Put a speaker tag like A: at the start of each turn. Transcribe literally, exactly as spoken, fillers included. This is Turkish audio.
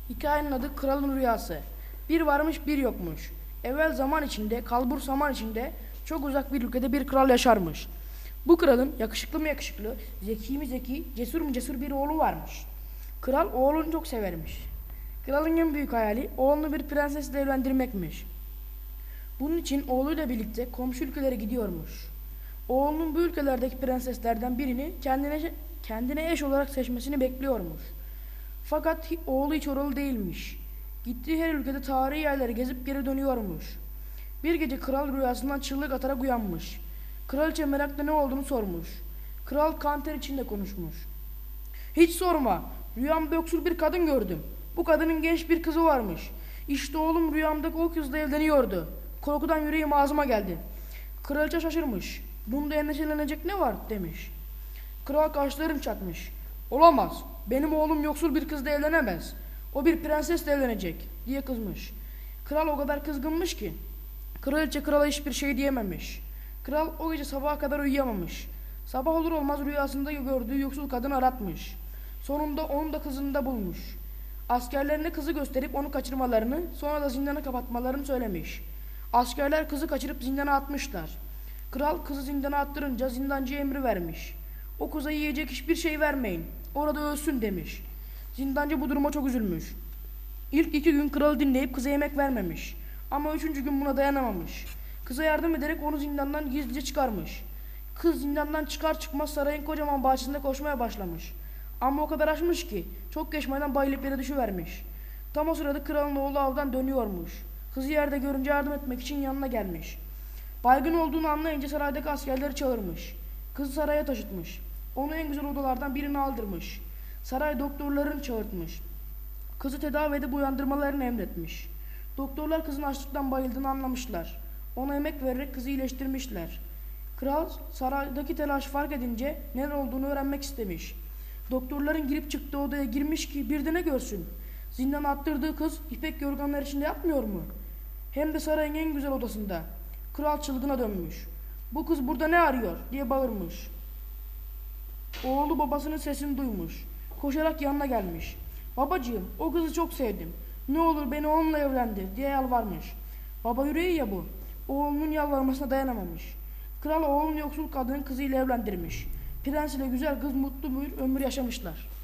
A: Hikayenin adı Kralın Rüyası. Bir varmış bir yokmuş. Evvel zaman içinde, kalbur zaman içinde çok uzak bir ülkede bir kral yaşarmış. Bu kralın yakışıklı mı yakışıklı, zeki mi zeki, cesur mu cesur bir oğlu varmış. Kral oğlunu çok severmiş. Kralın en büyük hayali oğlunu bir prensesle evlendirmekmiş. Bunun için oğluyla birlikte komşu ülkelere gidiyormuş. Oğlunun bu ülkelerdeki prenseslerden birini kendine kendine eş olarak seçmesini bekliyormuş. Fakat oğlu hiç oralı değilmiş. Gittiği her ülkede tarihi yerleri gezip geri dönüyormuş. Bir gece kral rüyasından çığlık atarak uyanmış. Kraliçe merakla ne olduğunu sormuş. Kral kan ter içinde konuşmuş. Hiç sorma, rüyamda yoksul bir kadın gördüm. Bu kadının genç bir kızı varmış. İşte oğlum rüyamdaki o kızla evleniyordu. Korkudan yüreğim ağzıma geldi. Kraliçe şaşırmış. Bunda endişelenecek ne var demiş. Kral kaşlarını çatmış. Olamaz. Benim oğlum yoksul bir kızla evlenemez. O bir prensesle evlenecek diye kızmış. Kral o kadar kızgınmış ki kraliçe krala hiçbir şey diyememiş. Kral o gece sabaha kadar uyuyamamış. Sabah olur olmaz rüyasında gördüğü yoksul kadını aratmış. Sonunda onu da kızını da bulmuş. Askerlerine kızı gösterip onu kaçırmalarını, sonra da zindana kapatmalarını söylemiş. Askerler kızı kaçırıp zindana atmışlar. Kral kızı zindana attırınca zindancıya emri vermiş. O kıza yiyecek hiçbir şey vermeyin. Orada ölsün demiş. Zindancı bu duruma çok üzülmüş. İlk iki gün kralı dinleyip kıza yemek vermemiş. Ama üçüncü gün buna dayanamamış. Kıza yardım ederek onu zindandan gizlice çıkarmış. Kız zindandan çıkar çıkmaz sarayın kocaman bahçesinde koşmaya başlamış. Ama o kadar açmış ki çok geçmeden bayılıp yere düşüvermiş. Tam o sırada kralın oğlu avdan dönüyormuş. Kızı yerde görünce yardım etmek için yanına gelmiş. Baygın olduğunu anlayınca saraydaki askerleri çağırmış. Kızı saraya taşıtmış. Onu en güzel odalardan birine aldırmış. Saray doktorlarını çağırtmış. Kızı tedavi edip uyandırmalarını emretmiş. Doktorlar kızın açlıktan bayıldığını anlamışlar. Ona emek vererek kızı iyileştirmişler. Kral saraydaki telaş fark edince neler olduğunu öğrenmek istemiş. Doktorların girip çıktığı odaya girmiş ki bir de ne görsün? Zindana attırdığı kız ipek yorganlar içinde yatmıyor mu? Hem de sarayın en güzel odasında. Kral çılgına dönmüş. Bu kız burada ne arıyor diye bağırmış. Oğlu babasının sesini duymuş. Koşarak yanına gelmiş. Babacığım, o kızı çok sevdim. Ne olur beni onunla evlendir diye yalvarmış. Baba yüreği ya bu. Oğlunun yalvarmasına dayanamamış. Kral oğlunu yoksul kadının kızıyla evlendirmiş. Prens ile güzel kız mutlu bir ömür yaşamışlar.